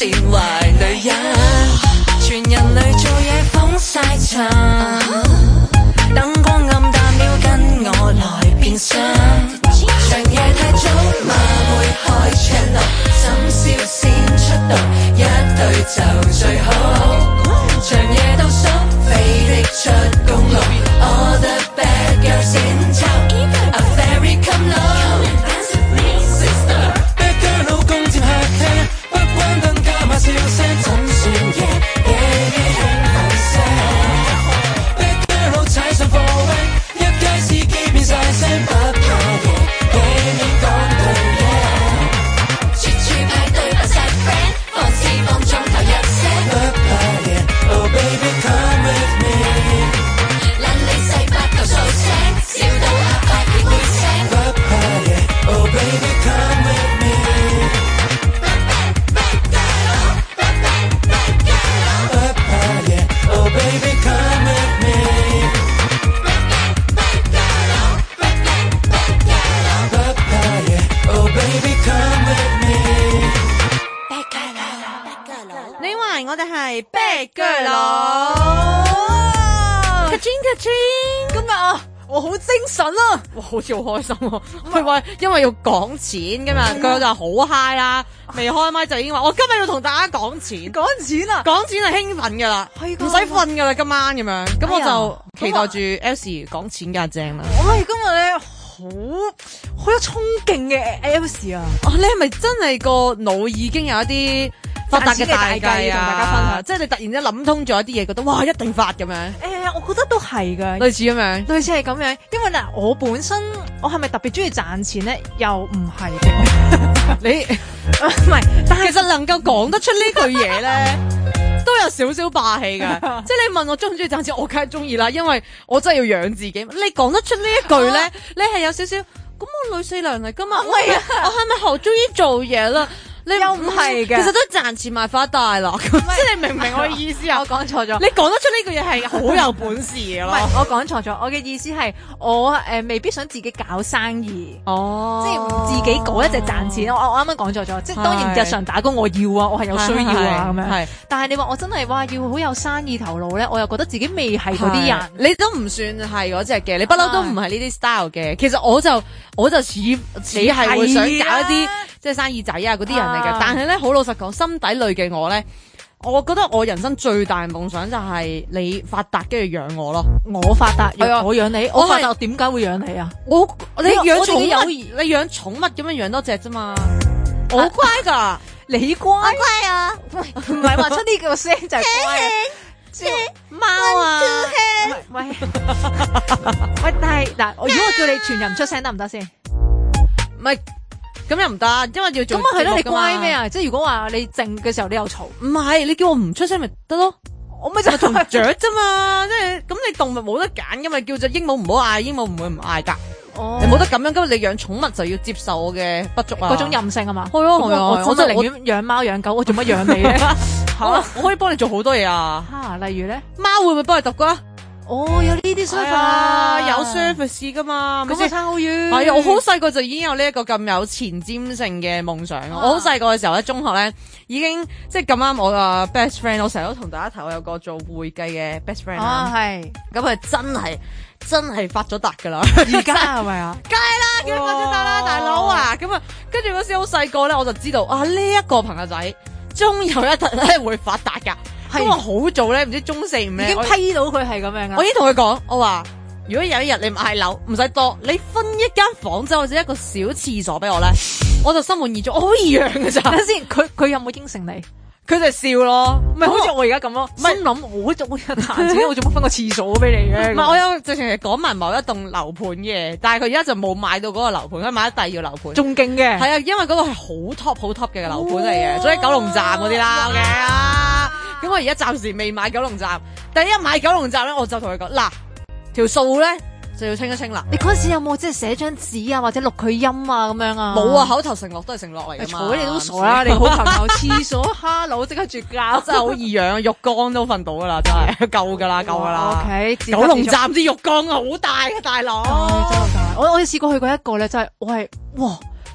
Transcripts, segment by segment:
變壞女人，全人類做嘢風晒塵，燈光暗淡了，跟我來變身。長夜太早嘛，會開 channel， 深宵先出道，一對就最好。長夜倒數，飛的出公路 ，All the bad girls in town，A fairy come low。Dance with me, sister。Bad girl 老公接客廳，不關燈加碼笑聲，怎算夜夜興奮聲 ？Bad girl 老踩上貨位，一街市機變晒聲，不怕夜夜你講到夜。處處派對不晒 friend， 放肆放縱投入聲，不怕夜。Oh baby come with me， 懶你細八嚿數聲，笑到阿伯亦會醒，不怕夜。Oh baby come with me。Bad girl， bad girl， 不怕夜。Oh baby come with me。Bad girl， 不怕夜。Oh baby come with me。Bad girl， 你話我哋係 bad girl 佬，Kaching，今日啊，我好精神啊，哇，好似好開心喎。佢話因為要講錢今日，佢就好 high 啦，未開麥就已經話我今日要同大家講錢，講錢啊，講錢係興奮噶啦，唔使瞓噶啦今晚咁樣，咁我就期待住 Elsie 講錢嘅正啦。我係今日咧好有衝勁嘅 Elsie 啊！你係咪真係個腦已經有一啲發達嘅大計啊？同大家分享，即係你突然之間諗通咗一啲嘢，覺得哇一定發咁樣。 我覺得都係㗎， 類似咁樣， 類似係咁樣。因為嗱，我本身我係咪特別中意賺錢咧？又唔係嘅。 你唔係，但係其實能夠講得出呢句嘢咧，都有少少霸氣㗎。即係你問我中唔中意賺錢，我梗係中意啦，因為我真係要養自己。你講得出呢一句咧，你係有少少咁我女四娘嚟㗎嘛？我係咪好中意做嘢啦？你又唔係嘅，其實都賺錢買發大啦。即係你明唔明我嘅意思啊？ 我講錯咗。 你講得出呢句嘢係好有本事嘅咯。 唔係，我講錯咗。我嘅意思係我未必想自己搞生意。 哦， 即係自己搞一隻賺錢。我啱啱講錯咗。即係當然日常打工我要啊，我係有需要啊咁樣。係。但係你話我真係話要好有生意頭腦咧，我又覺得自己未係嗰啲人。 你都唔算係嗰隻嘅，你不嬲都唔係呢啲 style 嘅。其實我就似係會想搞一啲即係生意仔啊嗰啲人嚟嘅。但係咧好老實講，心底裏嘅我咧，我覺得我人生最大嘅夢想就係你發達跟住養我咯。 我發達，我養你。我發達點解會養你啊？ 你養寵物，你養寵物咁樣養多隻啫嘛。我乖㗎， 你乖啊？唔係話出呢個聲就係乖。 貓啊！ 喂，但係嗱，如果我叫你全人唔出聲得唔得先？ 唔係。咁又唔得，因為要做。咁啊係咯，你乖咩啊？即係如果話你靜嘅時候你又嘈， 唔係你叫我唔出聲咪得咯？我咪就係同雀啫嘛，即係咁你動物冇得揀噶嘛，叫做鸚鵡唔好嗌，鸚鵡唔會唔嗌噶。哦，你冇得咁樣，咁你養寵物就要接受我嘅不足啊， 嗰種任性啊嘛。 係咯， 我真係寧願養貓養狗，我做乜養你咧？ 我可以幫你做好多嘢啊。 例如咧， 貓會唔會幫你揼骨啊？ 哦，有呢啲 service， 有 service 噶嘛？ 咁啊差好遠。 係啊，我好細個就已經有呢一個咁有前瞻性嘅夢想。我好細個嘅時候咧，中學咧已經即係咁啱我個 best friend， 我成日都同大家提我有個做會計嘅 best friend 啦。係。咁佢真係發咗達噶啦。 而家係咪啊？ 梗係啦，梗係發咗達啦，大佬啊！咁啊，跟住嗰時好細個咧，我就知道啊呢一個朋友仔終有一日咧會發達噶。咁我好早咧，唔知中四五咧， 已經批到佢係咁樣啊！ 我已經同佢講，我話如果有一日你買樓，唔使多，你分一間房仔或者一個小廁所俾我咧，我就心滿意足，我可以養㗎咋。 等先，佢有冇應承你？ 佢就笑咯， 咪好似我而家咁咯。心諗我做乜賺錢，我做乜分個廁所俾你嘅？ 唔係，我有直情係講埋某一棟樓盤嘅，但係佢而家就冇買到嗰個樓盤，佢買咗第二個樓盤， 仲勁嘅。 係啊，因為嗰個係好 top 嘅樓盤嚟嘅，所以九龍站嗰啲啦，OK啊。咁我而家暫時未買九龍站，但係一買九龍站咧，我就同佢講嗱，條數咧就要清一清啦。 你嗰陣時有冇即係寫張紙啊，或者錄佢音啊咁樣啊？ 冇啊，口頭承諾都係承諾嚟㗎嘛。 嘈你都傻啦，你好朋友廁所，hello 即刻絕交， 真係好易養，浴缸都瞓到㗎啦，真係夠㗎啦。 OK， 九龍站啲浴缸好大嘅大佬， 真係大。我試過去過一個咧，真係我係哇。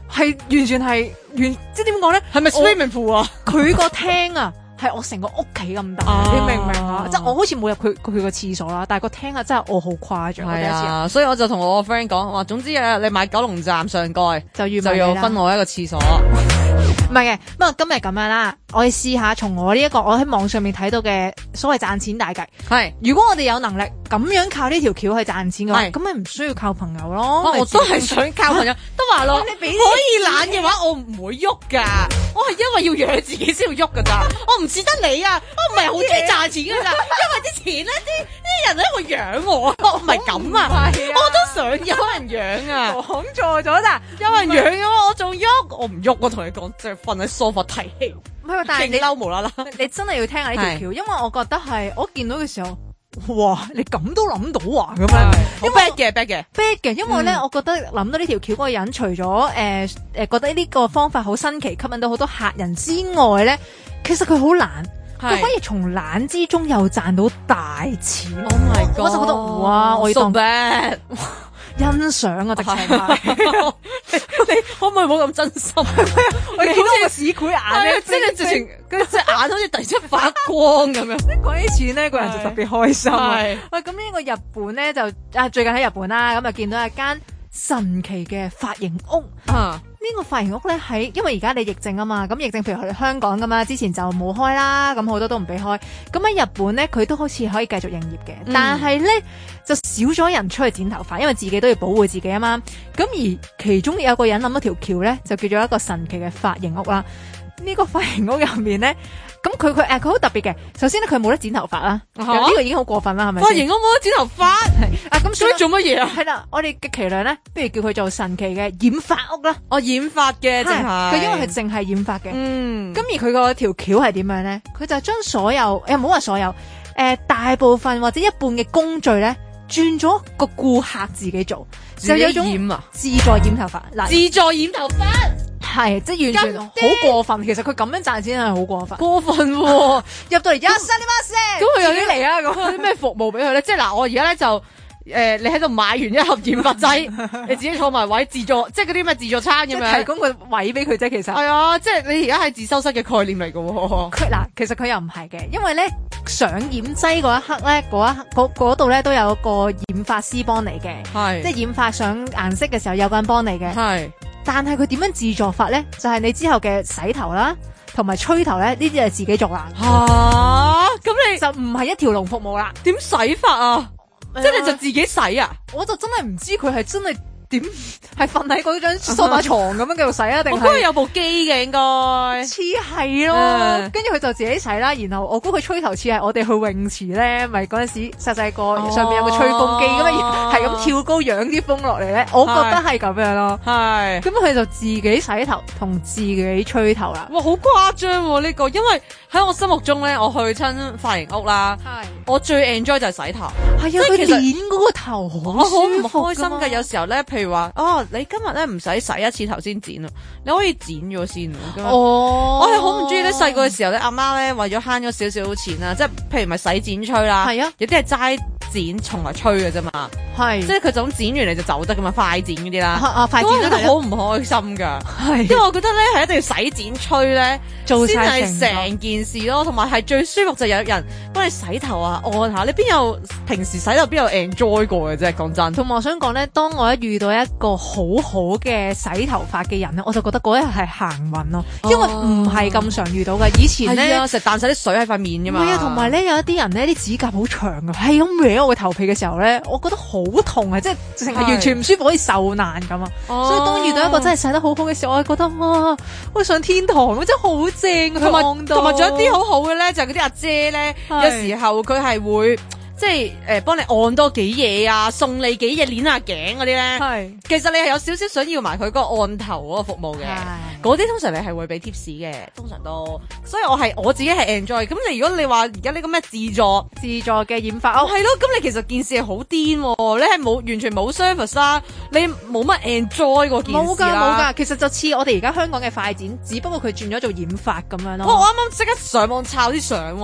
係完全係即係點講咧？ 係咪 swimming pool 啊？ 佢個廳啊！係我成個屋企咁大，你明唔明啊？即係我好似冇入佢個廁所啦，但係個廳啊真係我好誇張。 係啊，所以我就同我個 friend 講話，總之啊，你買九龍站上蓋就要分我一個廁所。 唔係嘅，不過今日咁樣啦，我哋試下從我呢一個我喺網上面睇到嘅所謂賺錢大計。 係， 如果我哋有能力咁樣靠呢條橋去賺錢嘅話，咁咪唔需要靠朋友咯。 我都係想靠朋友，都話咯，可以懶嘅話，我唔會喐噶。我係因為要養自己先要喐噶咋，我唔似得你啊，我唔係好中意賺錢噶咋，因為啲錢咧啲人咧會養我，我唔係咁啊，我都想有人養啊。 講錯咗咋， 有人養嘅話我仲喐，我唔喐，我同你講，即係瞓喺梳化睇戲。 唔係，但係你嬲無啦啦， 你真係要聽下呢條橋，因為我覺得係我見到嘅時候，哇！你咁都諗到啊咁樣， 好 bad 嘅， 因為咧，我覺得諗到呢條橋嗰個人，除咗覺得呢個方法好新奇，吸引到好多客人之外咧，其實佢好懶，佢可以從懶之中又賺到大錢。 Oh my god！ 我就覺得哇，我要當 bad。 欣賞啊，直情係， 你可唔可以冇咁真心？ 我見到個屎kuri眼咧， 即係直情隻眼好似突然之間發光咁樣。 講起錢咧，個人就特別開心。 係喂，咁呢個日本咧就最近喺日本啦，咁就見到一間神奇嘅髮型屋。呢個髮型屋咧因為而家你疫症啊嘛，咁疫症譬如去香港噶嘛，之前就冇開啦，咁好多都唔俾開。咁喺日本咧，佢都好似可以繼續營業嘅，但係咧就少咗人出去剪頭髮，因為自己都要保護自己啊嘛。咁而其中有個人諗咗條橋咧，就叫做一個神奇嘅髮型屋啦。呢個髮型屋入面咧，咁佢好特別嘅。首先咧，佢冇得剪頭髮啦，呢個已經好過分啦，係咪？ 髮型屋冇得剪頭髮， 咁所以做乜嘢啊？ 係啦，我哋極其量咧，不如叫佢做神奇嘅染髮屋啦。 染髮嘅，淨係佢因為佢淨係染髮嘅。咁而佢個條橋係點樣咧？佢就將所有唔好話所有，大部分或者一半嘅工序咧，轉咗個顧客自己做，就有種自助染頭髮。嗱， 自助染頭髮。 係，即係完全好過分。其實佢咁樣賺錢係好過分。 過分喎！ 入到嚟一聲呢把聲， 咁佢有啲嚟啊！咁有啲咩服務俾佢咧？即係嗱，我而家咧就你喺度買完一盒染髮劑，你自己坐埋位自助，即係嗰啲咩自助餐咁樣， 提供個位俾佢啫。其實係啊，即係你而家係自修室嘅概念嚟㗎喎。 其實佢又唔係嘅，因為咧上染劑嗰一刻咧，嗰度咧都有個染髮師幫你嘅，係即係染髮上顏色嘅時候有個人幫你嘅，係。但係佢點樣自助法咧？就係你之後嘅洗頭啦，同埋吹頭咧，呢啲係自己做啦。 咁你就唔係一條龍服務啦。 點洗法啊？即係你就自己洗啊？ 我就真係唔知佢係真係點係瞓喺嗰張梳化床咁樣繼續洗啊？定係我估佢有部機嘅應該似係咯。跟住佢就自己洗啦。然後我估佢吹頭似係我哋去泳池咧，咪嗰陣時細細個上面有個吹風機咁啊，係咁跳高揚啲風落嚟咧。我覺得係咁樣咯。係咁佢就自己洗頭同自己吹頭啦。 哇，好誇張喎呢個！因為喺我心目中咧，我去親髮型屋啦，我最 enjoy 就係洗頭。係啊， 佢剪嗰個頭好舒服， 好開心㗎。有時候咧，譬如話你今日咧唔使洗一次頭先剪啊，你可以剪咗先。我係好唔中意咧，細個嘅時候咧，阿媽咧為咗慳咗少少錢啦，即係譬如咪洗剪吹啦，係啊，有啲係齋剪從來吹嘅啫嘛，係，即係佢就咁剪完你就走得噶嘛，快剪嗰啲啦，快剪都好唔開心噶，係，因為我覺得咧係一定要洗剪吹咧，做先係成件事咯，同埋係最舒服就有人幫你洗頭啊，按下，你邊有平時洗頭邊有 enjoy 過嘅啫，講真。同埋我想講咧，當我一遇到一個好好嘅洗頭髮嘅人咧，我就覺得嗰一日係行運咯，因為唔係咁常遇到嘅。以前咧成日彈晒啲水喺塊面噶嘛，係啊，同埋咧有一啲人咧啲指甲好長噶，係咁搲我嘅頭皮嘅時候咧，我覺得好痛啊，即係直情係完全唔舒服，可以受難咁啊。所以當遇到一個真係洗得好好嘅時候，我係覺得哇，我上天堂咁，真係好正。同埋仲有啲好好嘅咧，就係嗰啲阿姐咧，有時候佢係會。即係幫你按多幾嘢啊，送你幾嘢攣下頸嗰啲咧，係其實你係有少少想要埋佢嗰個按頭嗰個服務嘅，嗰啲通常你係會俾 tips 嘅，通常都，所以我自己係 enjoy。咁你如果你話而家呢個咩自助嘅染髮屋，係咯，咁你其實件事係好癲，你係完全冇 service 啦，你冇乜 enjoy 嗰件事啦。冇㗎，其實就似我哋而家香港嘅快剪，只不過佢轉咗做染髮咁樣咯。我啱啱即刻上網抄啲相，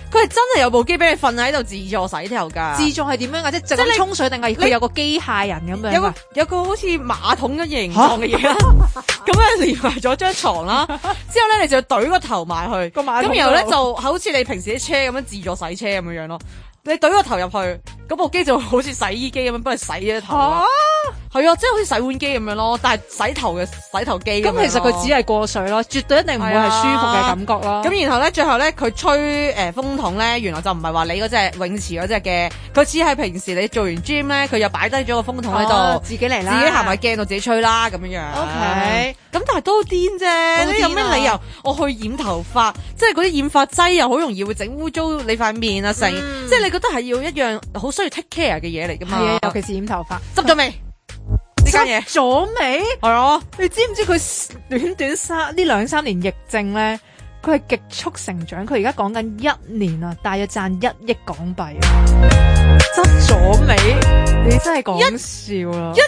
佢係真係有部機俾你瞓喺度自助洗頭㗎。 自助係點樣㗎？即係淨係沖水定係佢有個機械人咁樣㗎？ 有個好似馬桶嘅形狀嘅嘢啦，咁樣連埋咗張床啦。之後咧你就要懟個頭埋去，咁然後咧就好似你平時啲車咁樣自助洗車咁樣咯。你懟個頭入去，嗰部機就好似洗衣機咁樣幫你洗咗頭咯。係啊，即係好似洗碗機咁樣咯，但係洗頭嘅洗頭機咁。 咁其實佢只係過水咯，絕對一定唔會係舒服嘅感覺咯。 咁然後咧，最後咧佢吹風筒咧，原來就唔係話你嗰隻泳池嗰隻嘅，佢只係平時你做完 gym 咧，佢又擺低咗個風筒喺度， 自己嚟啦， 自己行埋鏡度自己吹啦咁樣樣。OK，咁但係都癲啫，你有咩理由我去染頭髮？即係嗰啲染髮劑又好容易會整污糟你塊面啊成，即係你覺得係要一樣好需要 take care 嘅嘢嚟噶嘛？ 係啊，尤其是染頭髮， 執咗未？呢間嘢咗未？ 係啊， 你知唔知佢短短呢2-3年疫症咧，佢係極速成長。佢而家講緊1年啊，大約賺1億港幣啊！執咗未？你真係講笑啦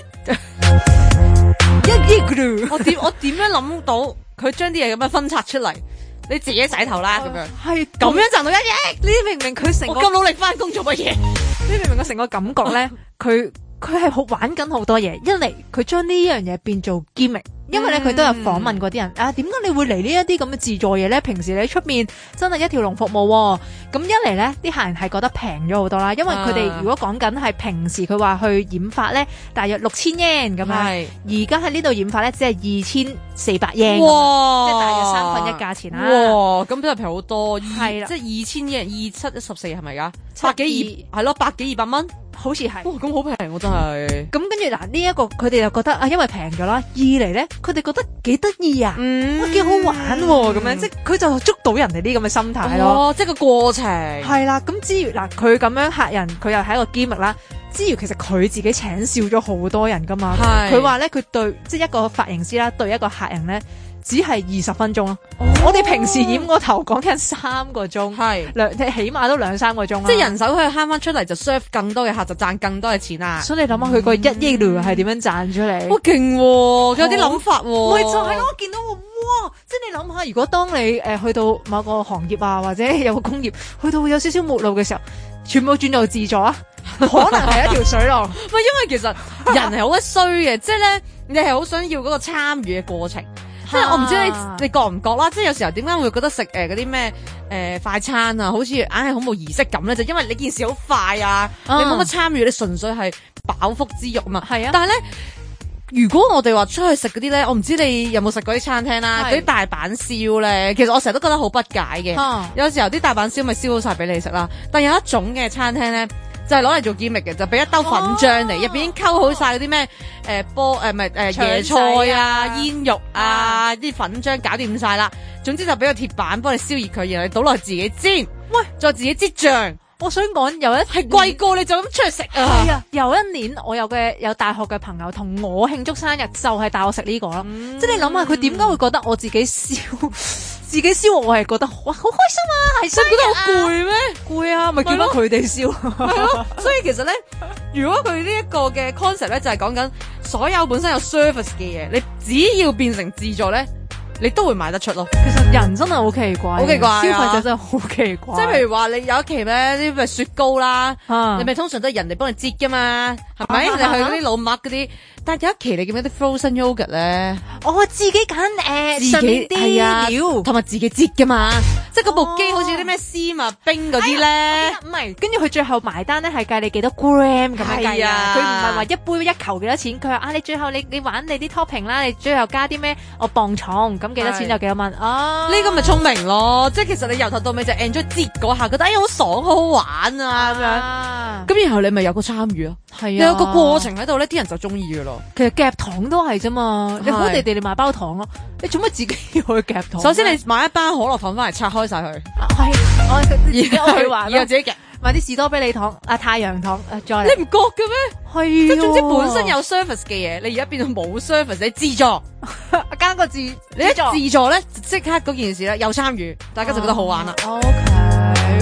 ！1億㗎！ 我點樣諗到佢將啲嘢咁樣分拆出嚟？你自己洗頭啦咁樣， 係咁樣賺到1億？ 你明唔明佢成個我咁努力翻工做乜嘢？ 你明唔明佢成個感覺咧？佢係好玩緊好多嘢，一嚟佢將呢樣嘢變做 gimmick，因為咧佢都有訪問過啲人啊，點解你會嚟呢一啲咁嘅自助嘢咧？平時你出面真係一條龍服務喎，咁一嚟咧啲客人係覺得平咗好多啦，因為佢哋如果講緊係平時佢話去染髮咧，大約6000 yen 咁樣，而家喺呢度染髮咧只係2400 yen， 哇， 即係大約1/3價錢啦。 哇，咁真係平好多， 係啦， 即係2000 yen， 2714係咪㗎？100幾2係咯，100幾200蚊。 好似係， 哇，咁好平喎，真係。 咁跟住嗱，呢一個佢哋就覺得啊，因為平咗啦。二嚟咧，佢哋覺得幾得意啊，幾好玩喎，咁樣即係佢就捉到人哋啲咁嘅心態咯。 哦，即係個過程。係啦，咁之餘嗱，佢咁樣客人，佢又係一個機密啦。之餘其實佢自己請少咗好多人噶嘛。佢話咧，佢對即係一個髮型師啦，對一個客人咧，只係20分鐘咯。我哋平時染個頭講緊3個鐘，起碼都2-3個鐘啦。 即係人手可以慳翻出嚟，就 serve 更多嘅客，就賺更多嘅錢啊！ 所以你諗下佢個1億係點樣賺出嚟？ 好勁喎！佢有啲諗法喎。 咪就係咯，我見到哇！即係你諗下，如果當你去到某個行業啊，或者有個工業去到有少少沒路嘅時候，全部轉做自助啊，可能係一條水浪。 喂，因為其實人係好鬼衰嘅，即係咧，你係好想要嗰個參與嘅過程。即係我唔知你覺唔覺啦，即係有時候點解會覺得食嗰啲咩快餐啊，好似硬係好冇儀式感咧？就因為你件事好快啊，你冇乜參與，你純粹係飽腹之欲嘛。係啊，但係咧，如果我哋話出去食嗰啲咧，我唔知你有冇食過啲餐廳啦，嗰啲大阪燒咧，其實我成日都覺得好不解嘅。有時候啲大阪燒咪燒好晒俾你食啦，但有一種嘅餐廳咧，就係攞嚟做 gimmick 嘅，就俾一兜粉漿嚟，入邊已經溝好晒嗰啲咩椰菜啊、煙肉啊，啲粉漿搞掂晒啦。總之就俾個鐵板幫你燒熱佢，然後你倒落去自己煎，喂，再自己擠醬。 我想講有一係貴過你就咁出去食啊！ 係啊，有一年我有大學嘅朋友同我慶祝生日，就係帶我食呢個啦。即係你諗下，佢點解會覺得我自己燒我係覺得哇好開心啊，係覺得好攰咩？ 攰啊，咪叫翻佢哋燒。 係咯，所以其實咧，如果佢呢一個嘅 concept 咧，就係講緊所有本身有 service 嘅嘢，你只要變成自助咧，你都會賣得出咯。 其實人真係好奇怪， 好奇怪， 消費者真係好奇怪。 即係譬如話，你有一期咧啲咩雪糕啦，你咪通常都係人哋幫你擠噶嘛，係咪？你去嗰啲老麥嗰啲，但係有一期你記唔記得啲 frozen yogurt 咧？ 我自己揀自己啲料，同埋自己擠噶嘛。即係嗰部機好似啲咩絲襪冰嗰啲咧， 唔係，跟住佢最後埋單咧係計你幾多 gram 咁樣計啊，佢唔係話一杯一球幾多錢，佢話啊你最後你玩你啲 topping 啦，你最後加啲咩我磅重咁幾多錢就幾多蚊啊？ 呢個咪聰明咯，即係其實你由頭到尾就 enjoy 擠嗰下，覺得哎好爽好好玩啊咁樣，咁然後你咪有個參與咯，係啊，你有個過程喺度咧，啲人就中意噶咯。 其實夾糖都係啫嘛，你好地地你買包糖咯，你做乜自己要去夾糖？ 首先你買一包可樂糖翻嚟拆開晒佢， 係我自己去玩， 然後自己夾。 買啲士多啤梨糖、太陽糖，再嚟。 你唔覺嘅咩？ 係， 即係總之本身有 service 嘅嘢，你而家變到冇 service，你自助， 加個字， 你一自助咧，即刻嗰件事咧有參與，大家就覺得好玩啦。 OK。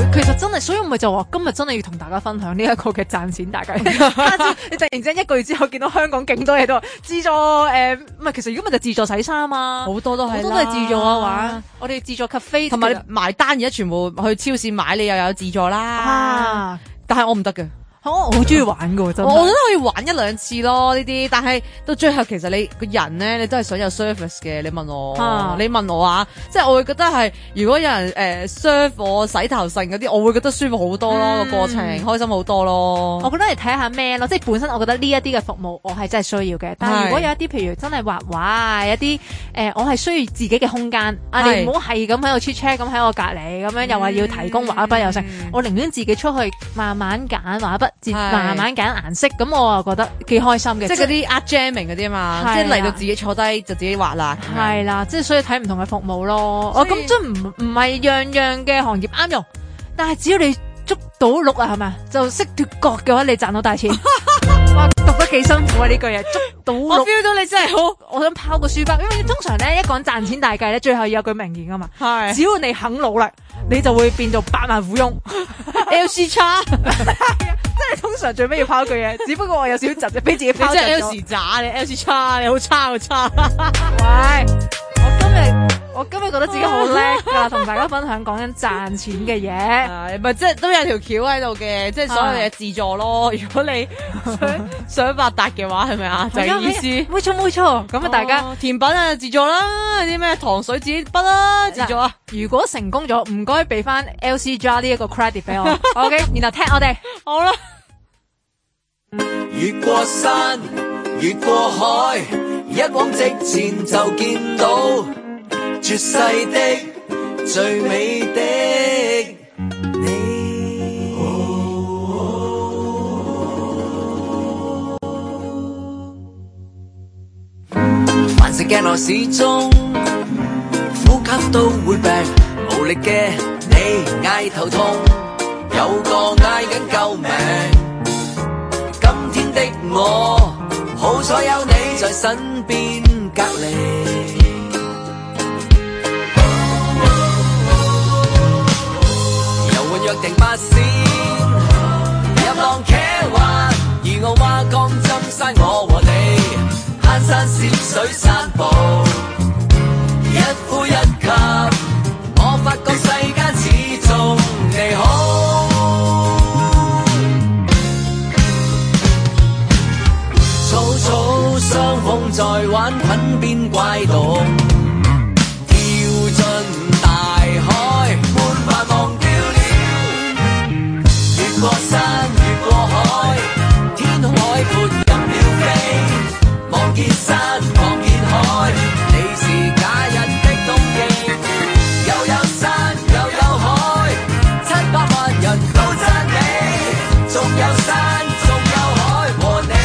其實真係，所以我咪就話今日真係要同大家分享呢一個嘅賺錢大計。你突然之間一個月之後見到香港勁多嘢都自助唔係，其實如果咪就自助洗衫啊， 好多都係自助啊玩。我哋自助 cafe 同埋你埋單而家全部去超市買，你又有自助啦。但係我唔得嘅。 我好中意玩㗎真係， 我覺得可以玩一兩次咯呢啲，但係到最後其實你個人咧，你都係想有 service 嘅。你問我啊，即係我會覺得係如果有人serve 我洗頭剩嗰啲，我會覺得舒服好多咯，個過程開心好多咯。 我覺得你睇下咩咯，即係本身我覺得呢一啲嘅服務我係真係需要嘅，但係如果有一啲譬如真係畫畫啊，一啲我係需要自己嘅空間，你唔好係咁喺度 check check 咁喺我隔離咁樣，又話要提供畫筆又剩，我寧願自己出去慢慢揀畫筆。慢慢揀顏色，咁我又覺得幾開心嘅， 即係嗰啲 art jamming 嗰啲啊嘛，即係嚟到自己坐低就自己畫啦。 係啦，即係所以睇唔同嘅服務咯。咁即係唔係樣樣嘅行業啱用，但係只要你捉到鹿啊，係咪就識脫角嘅話，你賺到大錢。哇，讀得幾辛苦啊呢句嘢，捉到鹿。 我 feel 到你真係好， 我想拋個書包，因為通常咧一講賺錢大計咧，最後有句名言啊嘛，係只要你肯努力，你就會變做百萬富翁。 LC 叉。 即係通常最尾要拋句嘢，只不過我有少少窒就俾自己拋窒咗。 你真係 LC 渣，你 LC 叉，你好差好差。 喂，我今日覺得自己好叻㗎，同大家分享講緊賺錢嘅嘢。 唔係即係都有條橋喺度嘅，即係所有嘢自助咯。如果你想發達嘅話，係咪啊？就係意思。 冇錯。咁啊，大家甜品啊自助啦，啲咩糖水自己筆啦自助啊。 如果成功咗，唔該俾翻 LC Jar 呢一個 credit 俾我。OK， 然後踢我哋。好啦。 越過山，越過海，一往直前就見到絕世的最美的你。凡事鏡內始終呼吸都會病，無力嘅你嗌頭痛，有個嗌緊救命。今天的我，好彩有你在身邊隔離。遊玩約定八仙，入浪騎環，而我話江針山我和你，攀山涉水散步，一呼一吸，我發覺世間始終你好。雙峰在玩滾邊怪動，跳進大海，半帆忘掉了。越過山，越過海，天空海闊任鳥飛，望見山，望見海，你是假日的東京。又有山，又有海，700萬人都讚你，仲有山，仲有海和你。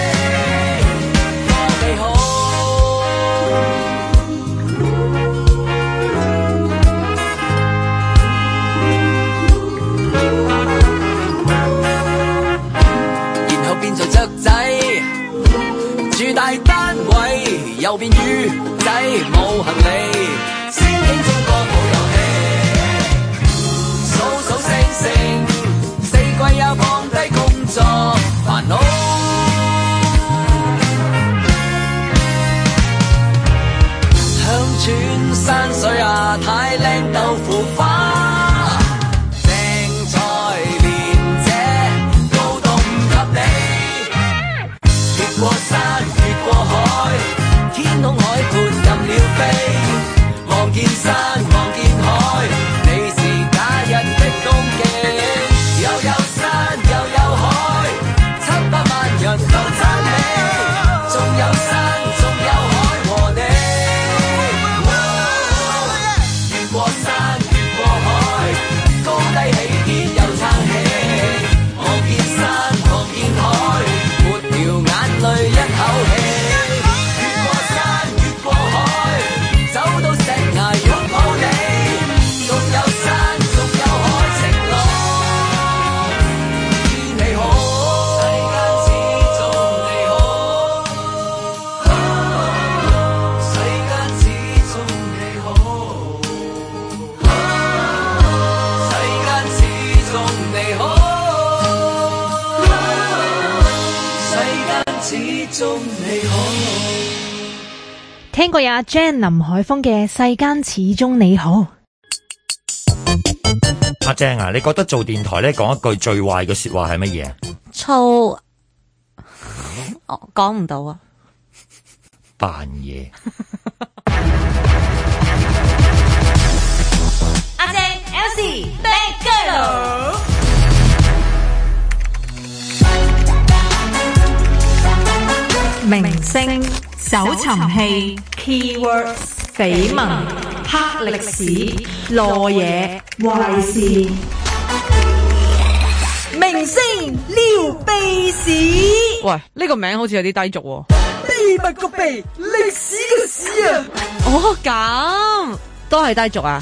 住大單位，又變魚仔冇行李，仙境中個好遊戲，數數星星，四季也放低工作煩惱，鄉村山水啊，太靚豆腐花。越過山，越過海，天空海闊任鳥飛，望見山，望見海，你是假日的東京。又有山，又有海，700萬人都讚你，仲有山，仲有海和你。越過山，越過海，高低起跌又撐起，望見山，望見海，沒掉眼淚一口氣，越過山，越過海，走到石崖擁抱你。 聽過有阿 Jan 林海峰嘅《世間始終你好》。 阿正啊，你覺得做電台咧講一句最壞嘅說話係乜嘢？ 粗，我講唔到啊！ 扮嘢。 阿正 Elsie Bad Girl。 明星搜尋器 keywords 緋聞黑歷史羅嘢壞事明星撩鼻屎， 喂，呢個名好似有啲低俗喎。 秘密個秘，歷史嘅史啊！ 哦，咁都係低俗啊！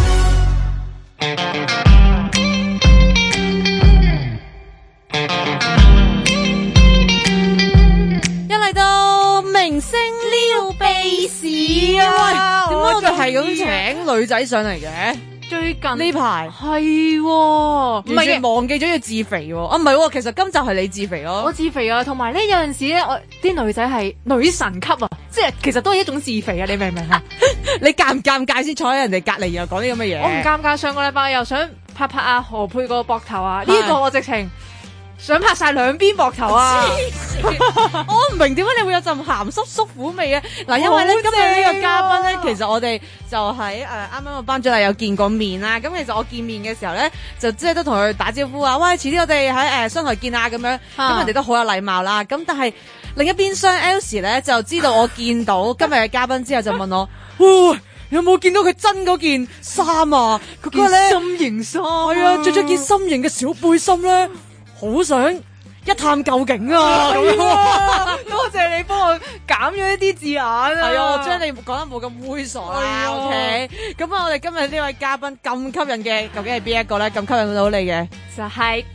一嚟到明星撩鼻屎啊！喂，點解我哋係咁請女仔上嚟嘅？ 最近呢排係唔係忘記咗要自肥喎？啊，唔係喎，其實今集係你自肥咯。 我自肥啊，同埋咧有陣時咧，我啲女仔係女神級啊，即係其實都係一種自肥啊，你明唔明啊？ 你尷唔尷尬先坐喺人哋隔離又講啲咁嘅嘢？ 我唔尷尬，上個禮拜又想拍阿何佩個膊頭啊，呢個我直情想拍晒兩邊膊頭啊！ 我唔明點解你會有陣鹹濕叔苦味啊！嗱，因為咧今日呢個嘉賓咧，其實我哋就喺啱啱個頒獎禮有見過面啦。咁其實我見面嘅時候咧，就即係都同佢打招呼啊！喂，遲啲我哋喺商台見啊咁樣。咁人哋都好有禮貌啦。咁但係另一邊廂 Elsie 咧就知道我見到今日嘅嘉賓之後，就問我：喂，有冇見到佢真嗰件衫啊？佢嗰咧心形衫係啊，着咗件心形嘅小背心咧。好想一探究竟啊！咁樣， 多謝你幫我減咗一啲字眼啊！ 係啊，我將你講得冇咁猥瑣啦。OK，咁啊，我哋今日呢位嘉賓咁吸引嘅，究竟係邊一個咧？咁吸引到你嘅就係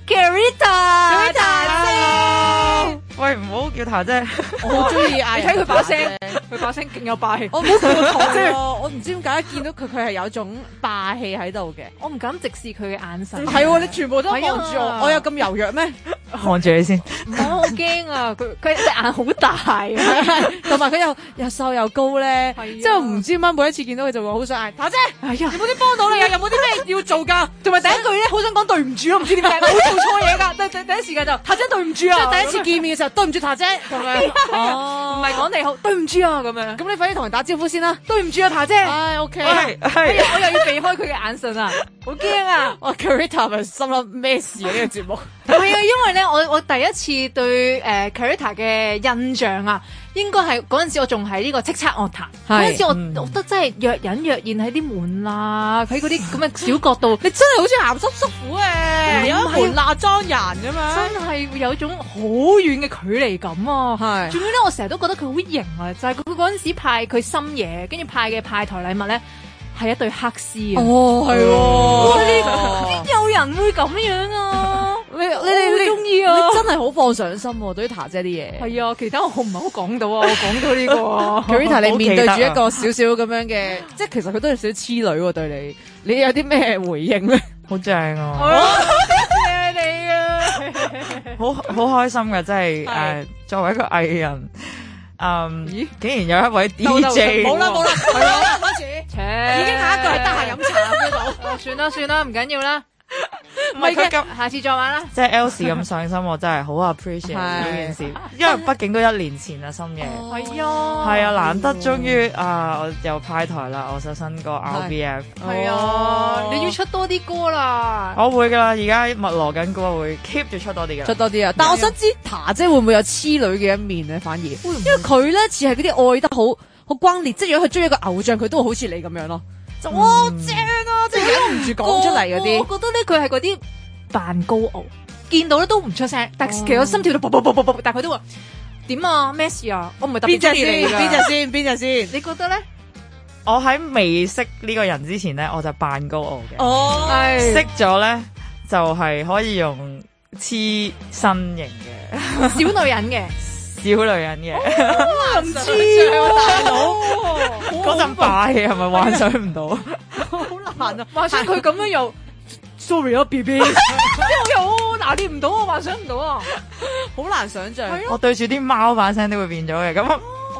Carita 姐。 喂，唔好叫塔姐， 我好中意嗌。 你睇佢把聲，佢把聲勁有霸氣。 我唔好叫塔姐，我唔知點解一見到佢係有種霸氣喺度嘅。 我唔敢直視佢嘅眼神。 係喎，你全部都望住我，我有咁柔弱咩？ 望住你先。 我好驚啊！佢隻眼好大啊， 同埋佢又瘦又高咧，即係唔知點解每一次見到佢就會好想嗌塔姐。 係啊， 有冇啲幫到你啊？有冇啲咩要做㗎？ 同埋第一句咧，好想講對唔住啊！唔知點解，冇做錯嘢㗎。第一時間就塔姐對唔住啊！ 即係第一次見面嘅時候，對唔住塔姐咁樣。哦， 唔係講你好，對唔住啊咁樣。 咁你快啲同人打招呼先啦。 對唔住啊，塔姐。 唉，OK。 我又要避開佢嘅眼神啊，好驚啊！ 我 Carita 咪心諗咩事啊？呢個節目係啊，因為咧，我第一次對Carita 嘅印象啊，應該係嗰陣時我仲喺呢個叱咤樂壇，嗰陣時我覺得真係若隱若現喺啲門罅，喺嗰啲咁嘅小角度， 你真係好似鹹濕叔父誒，有一門罅裝人咁樣， 真係會有種好遠嘅距離感啊！係，仲要咧，我成日都覺得佢好型啊，就係佢嗰陣時派佢深夜，跟住派嘅派台禮物咧。係一對黑絲啊！ 哦，係喎，有人會咁樣啊！ 你哋中意啊！你真係好放上心喎，對於塔姐啲嘢。 係啊，其他我唔係好講到啊，我講到呢個。 Carita 你面對住一個少少咁樣嘅，即係其實佢都有少少痴女喎對你。你有啲咩回應咧？ 好正啊！ 多謝你啊！ 好開心嘅，真係作為一個藝人。竟然有一位 DJ， 冇啦，係啦，開始，已經下一句係得閒飲茶嗰度。 算啦，唔緊要啦。 唔係佢咁， 下次再玩啦。 即係 Elsie 咁上心，我真係好 appreciate 呢件事，因為畢竟都1年前啦，深夜。 係啊， 係啊，難得終於我又派台啦，我首新歌 RBF。 係啊，你要出多啲歌啦。 我會噶啦，而家密鑼緊歌，會 keep 住出多啲噶。 出多啲啊！但係我想知塔姐會唔會有痴女嘅一面咧？反而，因為佢咧似係嗰啲愛得好轟烈，即係如果佢追一個偶像，佢都會好似你咁樣咯。就哇正啊！即係忍唔住講出嚟嗰啲。 我覺得咧，佢係嗰啲扮高傲，見到咧都唔出聲，但其實心跳到啵啵啵啵啵，但係佢都話點啊？咩事啊？我唔係特別中意你㗎。 邊隻先？ 你覺得咧？ 我喺未識呢個人之前咧，我就扮高傲嘅。 哦， 識咗咧就係可以用黐身型嘅小女人嘅。 小女人嘅， 唔知喎大佬， 嗰陣霸氣係咪幻想唔到？ 好難啊！ 幻想佢咁樣又 sorry 啊 B B， 又拿捏唔到啊，幻想唔到啊， 好難想像。 我對住啲貓把聲都會變咗嘅，咁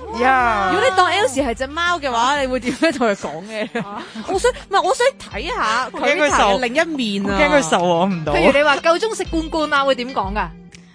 呀！ 如果你當 Elsie 係隻貓嘅話，你會點樣同佢講嘅？我想睇下佢呢頭嘅另一面啊！ 驚佢受我唔到。 譬如你話夠鐘食罐罐啊，會點講噶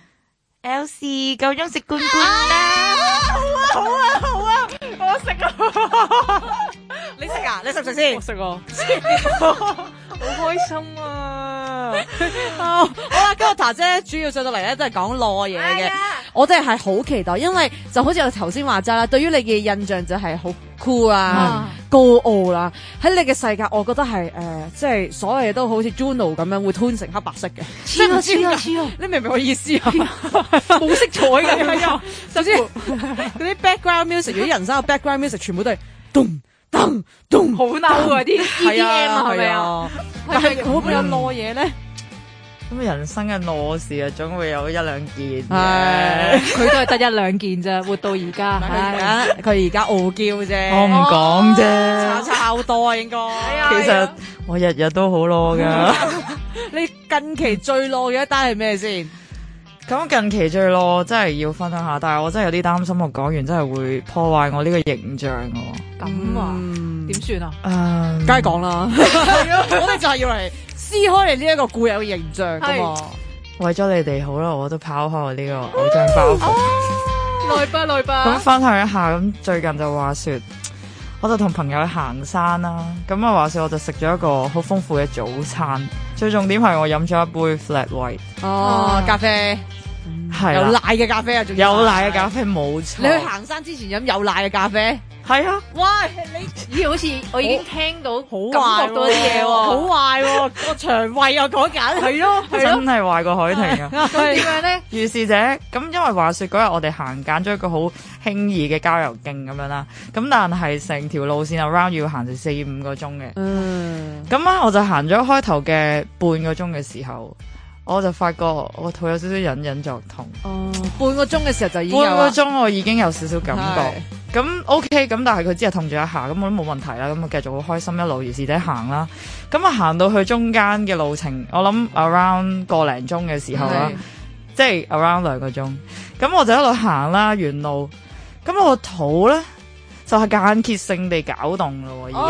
？Elsie 夠鐘食罐罐啦！ 好啊，我食啊！ 你食啊？你食唔食先？ 我食啊！好開心啊！ 好啦，今日塔姐主要上到嚟咧都係講攞嘢嘅，我真係好期待，因為就好似我頭先話齋啦，對於你嘅印象就係好酷啊、高傲啦，喺你嘅世界，我覺得係即係所有嘢都好似 Juno 咁樣會吞成黑白色嘅， 黐啊！ 你明唔明我意思啊？冇色彩嘅，係啊，甚至嗰啲 background music，如果人生嘅 background music 全部都係咚咚咚， 好嬲嗰啲 EDM 啊，係咪啊？ 但係會唔會有攞嘢咧？ 咁人生嘅樂事啊，總會有一兩件嘅。 佢都係得一兩件咋，活到而家。 佢而家傲嬌啫， 我唔講啫， 差好多啊，應該。 其實我日日都好攞噶。 你近期最攞嘅一單係咩先？ 咁近期最攞真係要分享下，但係我真係有啲擔心，我講完真係會破壞我呢個形象喎。 咁啊，點算啊？ 梗係講啦，我哋就係要嚟撕開你呢一個固有嘅形象噶嘛。 為咗你哋好啦，我都拋開我呢個偶像包袱。 來吧。 咁分享一下，咁最近就話說，我就同朋友去行山啦。咁啊話說，我就食咗一個好豐富嘅早餐。最重點係我飲咗一杯 flat white。 咖啡。 係有奶嘅咖啡啊，仲有奶嘅咖啡冇錯。 你去行山之前飲有奶嘅咖啡？ 係啊。 喂， 咦，好似我已經聽到好感覺到啲嘢喎， 好壞喎，個腸胃又講緊。係咯， 真係壞過海婷啊！ 咁點樣咧？ 如是者咁，因為話說嗰日我哋揀咗一個好輕易嘅郊遊徑咁樣啦，咁但係成條路線 around 要行成4-5個鐘嘅。咁啊，我就行咗開頭嘅半個鐘嘅時候，我就發覺我肚有少少隱隱作痛。 半個鐘嘅時候就已經有。 半個鐘我已經有少少感覺。咁 OK，咁但係佢只係痛咗一下，咁我都冇問題啦。咁我繼續好開心一路如是者行啦。咁啊行到去中間嘅路程，我諗 around 個零鐘嘅時候啦，即係 around 2個鐘。咁我就一路行啦，沿路。咁我個肚咧就係間歇性地攪動咯，已經。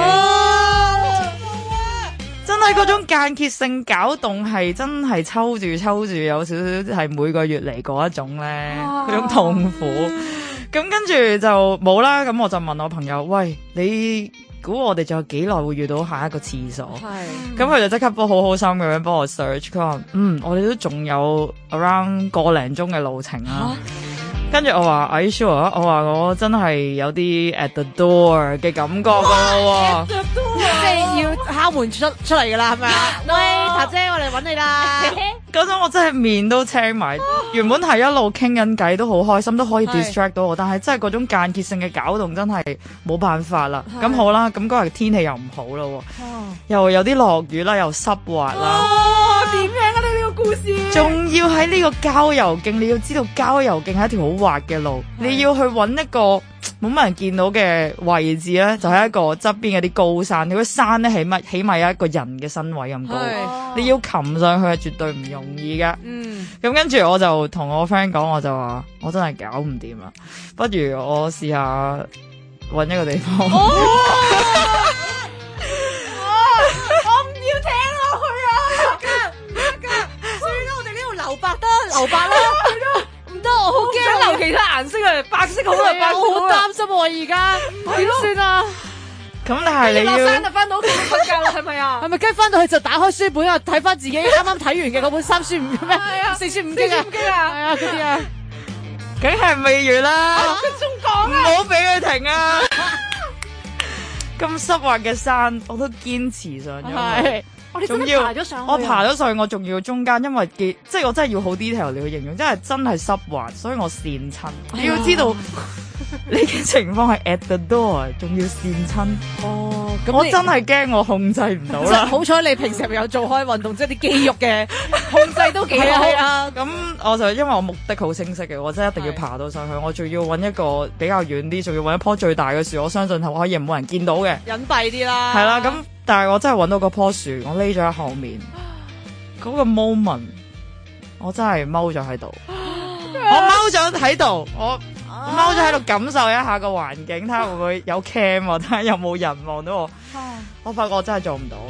真係嗰種間歇性攪動係真係抽住，有少少係每個月嚟嗰一種咧，嗰種痛苦。咁跟住就冇啦，咁我就問我朋友，喂，你估我哋仲有幾耐會遇到下一個廁所？係，咁佢就即刻好好心咁樣幫我 search，佢話，我哋都仲有 around 個零鐘嘅路程啊。跟住我話 Are you sure？ 我話我真係有啲 at the door 嘅感覺咯， 即係要敲門出嚟噶啦，係咪啊？喂，塔姐，我嚟揾你啦！ 嗰陣我真係面都青埋，原本係一路傾緊偈都好開心，都可以 distract 到我，但係真係嗰種間歇性嘅攪動真係冇辦法啦。咁好啦，咁嗰日天氣又唔好啦，又有啲落雨啦，又濕滑啦。 點樣啊？你呢個故事仲要喺呢個郊遊徑，你要知道郊遊徑係一條好滑嘅路，你要去揾一個冇乜人見到嘅位置咧，就係一個側邊嗰啲高山。你個山咧起碼有一個人嘅身位咁高，你要擒上去係絕對唔容易噶。咁跟住我就同我 friend 講，我就話我真係搞唔掂啦，不如我試下揾一個地方。 留白啦，唔得，我好驚。 想留其他顏色啊，白色好啦，白色好啦。 我好擔心我而家點算啊？ 咁但係你要落山就翻到屋企瞓覺啦，係咪啊？ 係咪跟翻到去就打開書本啊，睇翻自己啱啱睇完嘅嗰本3書5咩？ 係啊， 4書5經啊，係啊，嗰啲啊， 梗係未完啦， 佢仲講啊， 唔好俾佢停啊！咁濕滑嘅山，我都堅持上咗。 仲要爬咗上去， 我爬咗上去，我仲要中間，因為即係我真係要好 detail 嚟去形容，真係濕滑，所以我跣親。你要知道你嘅情況係 at the door， 仲要跣親。咁我真係驚我控制唔到啦。 好彩你平時有做開運動，即係啲肌肉嘅控制都幾好啊。 咁我就因為我目的好清晰嘅，我真係一定要爬到上去。我仲要揾一個比較遠啲，仲要揾一棵最大嘅樹，我相信係可以冇人見到嘅， 隱蔽啲啦。係啦，咁。但係我真係揾到嗰棵樹，我匿咗喺後面，嗰個 moment，我真係踎咗喺度，我踎咗喺度， 踎咗喺度感受一下個環境，睇下會唔會有 cam 喎，睇下有冇人望到我。我發覺我真係做唔到。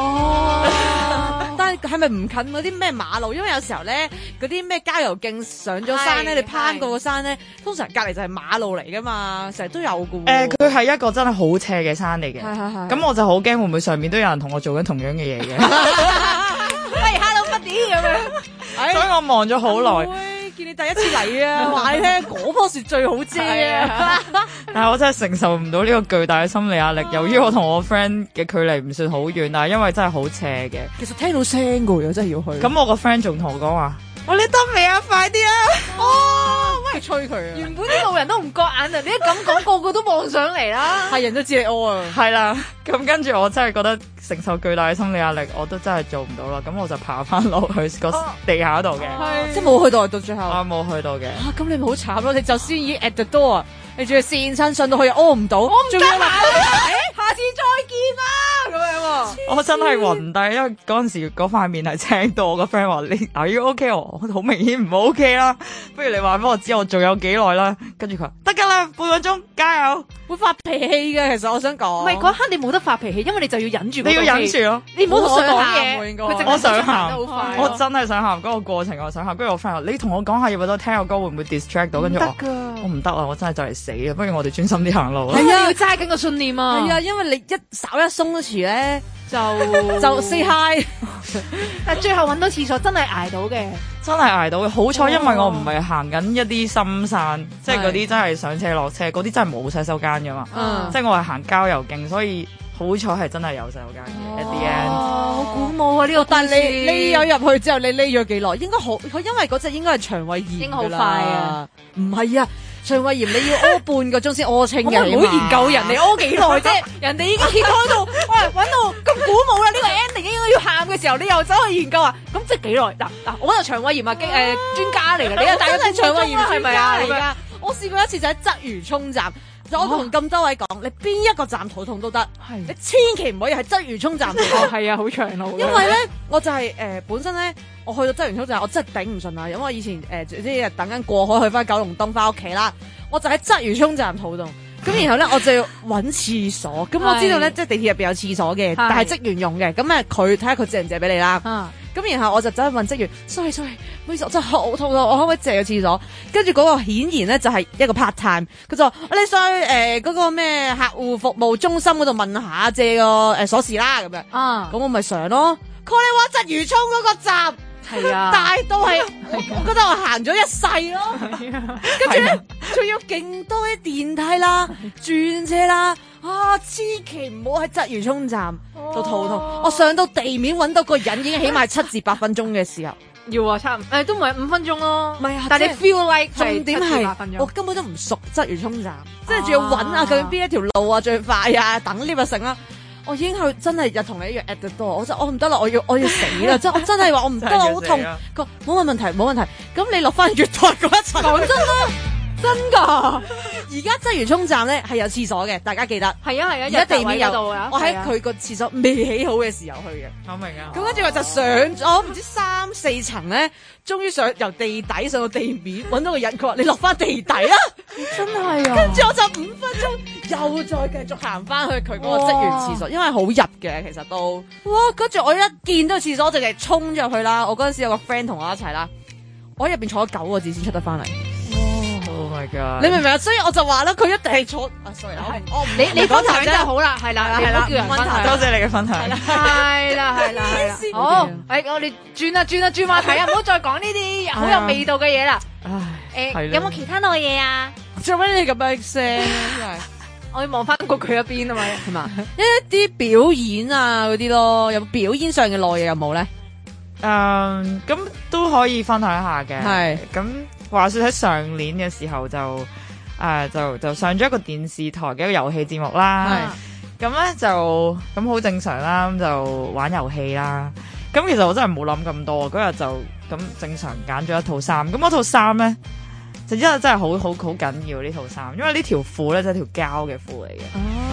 但係咪唔近嗰啲咩馬路？因為有時候咧，嗰啲咩郊遊徑上咗山咧，你攀過個山咧，通常隔離就係馬路嚟噶嘛，成日都有㗎喎。 佢係一個真係好斜嘅山嚟嘅。咁我就好驚會唔會上面都有人同我做緊同樣嘅嘢嘅。 喂 ，Hello Buddy 咁樣。 所以我望咗好耐。 見你第一次嚟啊，話你聽嗰棵樹最好遮啊！ 但係我真係承受唔到呢個巨大嘅心理壓力。由於我同我 friend 嘅距離唔算好遠，但係因為真係好斜嘅。 其實聽到聲㗎喎，真係要去。 咁我個 friend 仲同我講話：你得未啊？快啲啊！ 喂，吹佢啊！ 原本啲路人都唔覺眼啊，你一咁講，個個都望上嚟啦。 係人都知你屙啊！ 係啦，咁跟住我真係覺得承受巨大嘅心理壓力，我都真係做唔到啦。咁我就爬翻落去個地下度嘅， 即係冇去到最後。 我冇去到嘅。 咁你咪好慘咯！你就先已經 at the door，你仲要跣親上到去又屙唔到， 我唔得啊！ 下次再見啦咁樣喎。 我真係暈低，因為嗰陣時嗰塊面係青到，我個 friend 話你are you OK？我好明顯唔 OK 啦，不如你話俾我知我仲有幾耐啦。跟住佢話得㗎啦，半個鐘，加油！ 會發脾氣嘅，其實我想講。 唔係嗰刻你冇得發脾氣，因為你就要忍住。 你要忍住咯， 你唔好同我講嘢。 我想喊， 快我真係想喊。嗰個過程我想喊，跟住我 friend 話你同我講下，要唔要聽個歌會唔會 distract 到？跟住我唔得啊，我真係就嚟死啊！不如我哋專心啲行路啦。 係啊，要揸緊個信念啊。 係啊，因為你稍一鬆嗰時咧，就 say hi。 但係最後揾到廁所真係捱到嘅， 真係捱到嘅。好彩，因為我唔係行緊一啲深山，即係嗰啲真係上車落車，嗰啲真係冇洗手間噶嘛。即係我係行郊遊徑，所以好彩係真係有洗手間嘅。At the end， 好鼓舞啊！呢個， 但係你匿咗入去之後，你匿咗幾耐？應該好，因為嗰隻應該係腸胃炎， 應該好快啊。 唔係啊。腸胃炎你要屙半個鐘先屙清嘅， 唔好研究人哋屙幾耐啫，人哋已經揭開到，喂，揾到咁鼓舞啦！呢個 ending 應該要喊嘅時候，你又走去研究啊？咁即係幾耐？嗱，我就腸胃炎專家嚟嘅，你又大家真係腸胃炎係咪啊？而家我試過一次就喺鰂魚涌站。我同咁多位講，你邊一個站肚痛都得，你千祈唔可以喺鰂魚涌站肚痛。 係啊，好長路。 因為咧，我就係本身咧，我去到鰂魚涌站，我真係頂唔順啦。因為我以前即係等緊過海去翻九龍東翻屋企啦，我就喺鰂魚涌站肚痛。咁然後咧，我就要揾廁所。咁我知道咧，即係地鐵入邊有廁所嘅，但係職員用嘅。咁佢睇下佢借唔借俾你啦。咁然後我就走去問職員，sorry，唔好意思，我真係好肚痛，我可唔可以借個廁所？跟住嗰個顯然咧就係一個 part time，佢就話你上去嗰個咩客戶服務中心嗰度問下借個鎖匙啦咁樣。咁我咪上咯。call 你話鰂魚涌嗰個站。係啊，大到係，我覺得我行咗一世咯。跟住咧，仲要勁多啲電梯啦、轉車啦，千祈唔好喺鰂魚涌站度肚痛。我上到地面揾到個人已經起碼7至8分鐘嘅時候， 要啊，差唔都唔係5分鐘咯。 唔係啊， 但係你 feel like 重點係我根本都唔熟鰂魚涌站，即係仲要揾啊，究竟邊一條路啊最快啊，等呢個成啦。我已經去真係又同你一樣 at the door，我唔得啦，我要死啦！即係我真係話我唔得啦，好痛。佢話冇問題，冇問題。咁你落翻月台嗰一層，講真啦，真㗎。而家鰂魚涌站咧係有廁所嘅，大家記得。 係啊， 而家地面有。我喺佢個廁所未起好嘅時候去嘅。 我明啊。 咁跟住我就上咗唔知3、4層咧，終於由地底上到地面，揾到個人。佢話你落翻地底啦。 真係啊！ 跟住我就5分鐘又再繼續行翻去佢嗰個職員廁所，因為好入嘅其實都。哇！跟住我一見到廁所，我就係衝咗入去啦。我嗰陣時有個 friend 同我一齊啦，我喺入邊坐咗9個字先出得翻嚟。 Oh my god！ 你明唔明啊？所以我就話啦，佢一定係坐。sorry， 你分享就好啦，係啦，係啦，叫人分享。 多謝你嘅分享。 係啦。好，我哋轉話題啊，唔好再講呢啲好有味道嘅嘢啦。有冇其他嘅嘢啊？ 做乜你咁樣聲？ 我要望翻過佢一邊啊嘛，係嘛？ 一啲表演啊嗰啲咯，有表演上嘅內嘢有冇咧？ 咁都可以分享一下嘅。 係咁話說喺上年嘅時候就上咗一個電視台嘅一個遊戲節目啦。係咁咧就咁好正常啦，咁就玩遊戲啦。咁其實我真係冇諗咁多，嗰日就咁正常揀咗一套衫。咁嗰套衫咧就真係好緊要呢套衫，因為呢條褲咧真係條膠嘅褲嚟嘅。咁呢條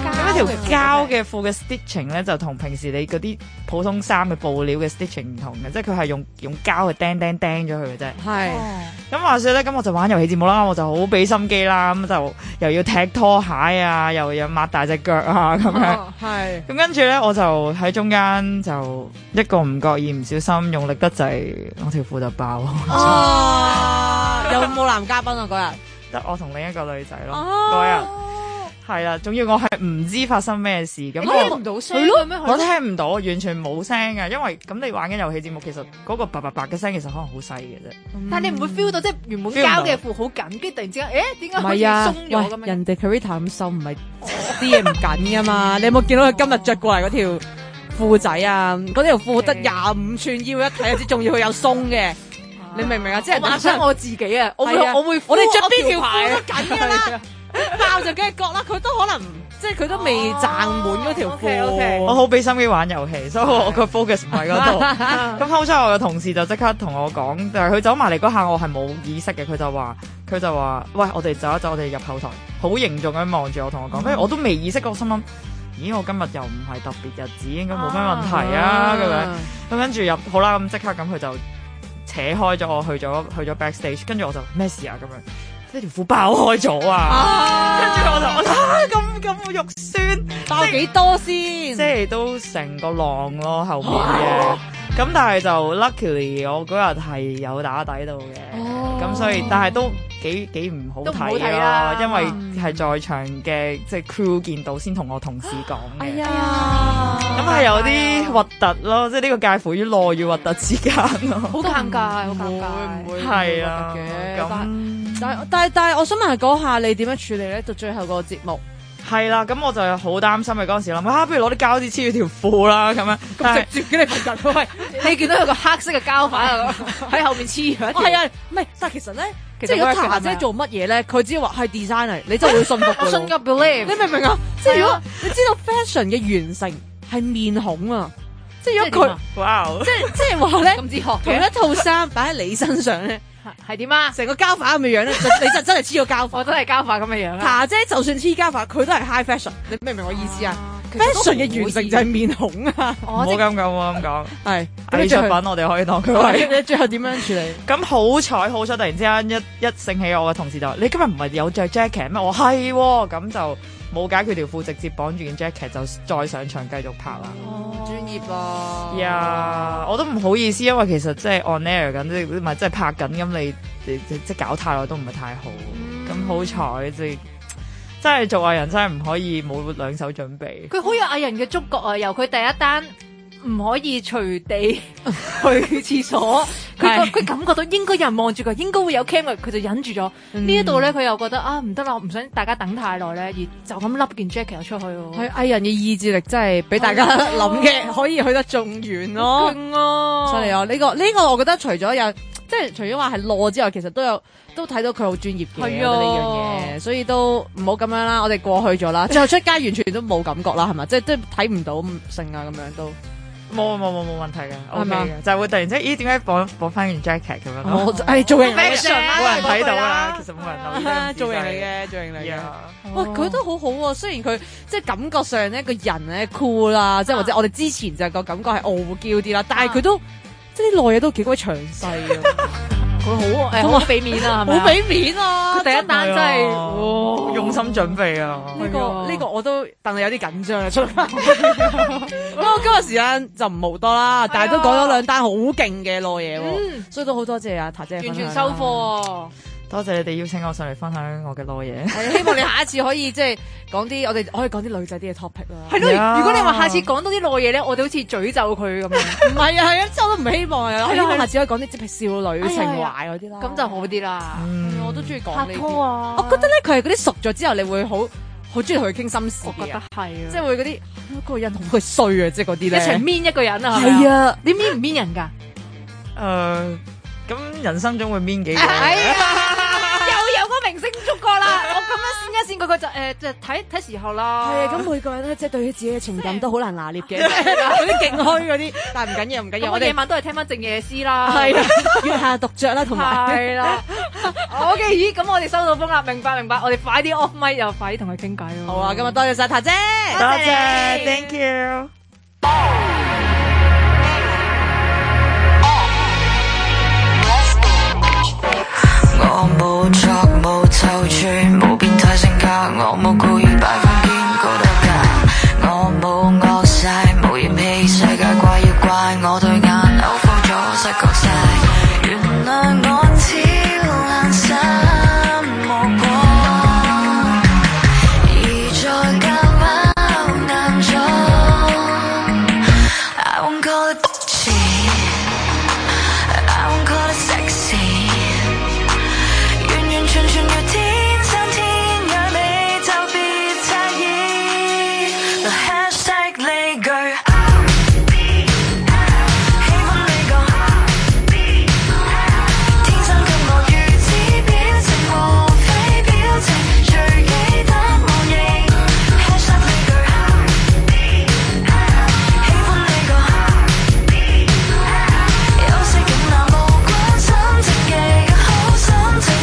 條膠嘅褲嘅 stitching 咧就同平時你嗰啲普通衫嘅布料嘅 stitching 唔同嘅，即係佢係用膠去釘咗佢嘅啫。 係。 咁話說咧，咁我就玩遊戲節目啦，我就好俾心機啦，咁就又要踢拖鞋啊，又要擘大隻腳啊咁樣。 係。 咁跟住咧，我就喺中間就一個唔覺意唔小心用力得滯，我條褲就爆。 有冇男嘉賓啊嗰日？ 得我同另一個女仔咯，嗰日。係啦，仲要我係唔知發生咩事，咁聽唔到聲嘅咩？ 我聽唔到，完全冇聲嘅，因為咁你玩緊遊戲節目，其實嗰個白嘅聲其實可能好細嘅啫。 但係你唔會 feel 到，即係原本膠嘅褲好緊，跟住突然之間，點解好似鬆咗咁樣？ 人哋 Carita 咁瘦，唔係啲嘢唔緊噶嘛？你有冇見到佢今日着過嚟嗰條褲仔啊？嗰條褲得25寸腰，一睇就知，仲要佢有鬆嘅。你明唔明啊？即係話想我自己啊，我哋着邊條褲都緊㗎啦。爆就梗係覺啦，佢都可能即係佢都未賺滿嗰條褲。 我好俾心機玩遊戲，所以我個 focus 唔喺嗰度。咁好彩我嘅同事就即刻同我講，但係佢走埋嚟嗰下我係冇意識嘅，佢就話，喂，我哋走一走，我哋入後台，好凝重咁望住我，同我講，跟住我都未意識，我心諗，咦，我今日又唔係特別日子，應該冇咩問題啊咁樣。咁跟住入好啦，咁即刻咁佢就扯開咗我去咗 backstage， 跟住我就咩事啊咁樣。呢條褲爆開咗啊！跟住我就咁肉酸， 爆幾多先？ 即係都成個浪咯後面嘅。咁但係就 luckily 我嗰日係有打底到嘅，咁所以但係都幾唔好睇咯，因為係在場嘅即係 crew 見到先同我同事講嘅。哎呀，咁係有啲核突咯，即係呢個介乎於內與核突之間咯。 好尷尬，好尷尬， 唔會係啊咁。但係，我想問下嗰下你點樣處理咧？到最後個節目係啦，咁我就好擔心嘅嗰陣時諗，不如攞啲膠紙黐住條褲啦，咁樣咁直接嘅你其實喂， 你見到有個黑色嘅膠塊喺後面黐咗。 係啊，唔係，但係其實咧，即係如果茶姐做乜嘢咧，佢只要話係 designer，你真係會信服嘅。 信個 believe， 你明唔明啊？即係如果你知道 fashion 嘅完成係面孔啊，即係如果佢， 哇， 即係話咧， 咁哲學同一套衫擺喺你身上咧。 係點啊？ 成個膠塊咁嘅樣咧，你就真係黐個膠塊， 我真係膠塊咁嘅樣。 茶姐就算黐膠塊，佢都係 high fashion。你明唔明我意思啊？fashion 嘅完成就係面孔啊！ 唔好咁講， 係藝術品我哋可以當佢係。 你最後點樣處理？ 咁好彩，突然之間一醒起我嘅同事就話：你今日唔係有着 jacket 咩？我係喎，咁就冇解決條褲，直接綁住件 jacket 就再上場繼續拍啦。 專業啊！ 呀，我都唔好意思，因為其實即係 on air 緊，即係唔係即係拍緊，咁你即係搞太耐都唔係太好。咁好彩，即係真係做藝人真係唔可以冇兩手準備。 佢好有藝人嘅觸覺啊！由佢第一單唔可以隨地去廁所，佢感覺到應該有人望住佢，應該會有 camera，佢就忍住咗。呢一度咧，佢又覺得唔得啦，我唔想大家等太耐咧，而就咁笠件 jacket 出去喎。 係藝人嘅意志力真係俾大家諗嘅，可以去得仲遠咯。 勁啊！ 犀利啊！呢個我覺得除咗有即係除咗話係攞之外，其實都睇到佢好專業嘅呢樣嘢，所以都唔好咁樣啦。我哋過去咗啦，最後出街完全都冇感覺啦，係咪？即係睇唔到性啊咁樣都。 冇問題嘅，OK 嘅，就係會突然之間，咦？點解綁翻件 jacket 咁樣咯？ 做型嚟嘅， 冇人睇到啦，其實冇人留意。 做型嚟嘅。哇，佢都好好喎，雖然佢即係感覺上呢個人咧 cool 啦，即係或者我哋之前就個感覺係傲嬌啲啦，但係佢都即係啲內嘢都幾鬼詳細啊。佢好俾面啊，係咪？好俾面啊！ 第一單真係用心準備啊！ 呢個我都，但係有啲緊張啊！出翻。不過今日時間就唔好多啦，但係都講咗2單好勁嘅內嘢喎，所以都好多謝阿塔姐。 完全收貨。 多謝你哋邀請我上嚟分享我嘅內嘢。 係希望你下一次可以即係講啲我哋可以講啲女仔啲嘅 topic 啦。 係咯，如果你話下次講到啲內嘢咧，我哋好似詛咒佢咁樣。 唔係啊，係啊，即係我都唔希望啊。希望下次可以講啲即係少女情懷嗰啲啦。 咁就好啲啦。 我都中意講呢啲。 拍拖啊！ 我覺得咧，佢係嗰啲熟咗之後，你會好中意同佢傾心事。 我覺得係啊， 即係會嗰啲嗰個人同佢衰啊，即係嗰啲咧。 一齊搣一個人啊！ 係啊， 你搣唔搣人㗎？ 咁人生總會搣幾個。 有個明星捉過啦，我咁樣線一線佢就睇時候啦。 係啊，咁每個人咧即係對於自己嘅情感都好難拿捏嘅，嗰啲勁虛嗰啲，但係唔緊要。 我哋夜晚都係聽翻靜夜思啦， 係月下獨酌啦，同埋係啦。 OK， 咦，咁我哋收到風啦，明白，我哋快啲 off mic 又快啲同佢傾偈咯。 好啊，今日多謝晒塔姐， 多謝 ，thank you。 我冇作冇臭串，冇變態性格，我冇故意擺翻肩高得架，我冇惡晒，冇嫌棄世界怪要怪，我對眼扭方咗失覺晒，原諒我超爛心目光，而在夾包眼中 I won't call it cheap I won't call it sexy完全要天生天養你就別介意 The hashtag 理據喜歡你個天生給我如此表情無非表情最記得模型 hashtag 理據喜歡你個有色咁那無關心情嘅好心情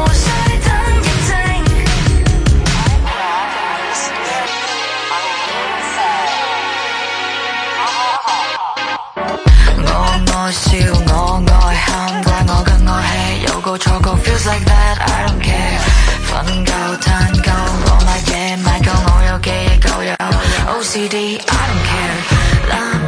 笑我愛喊怪我更愛吃有個錯覺 feels like that I don't care 瞓覺攤夠我買嘢買夠我有記憶夠有 OCD I don't care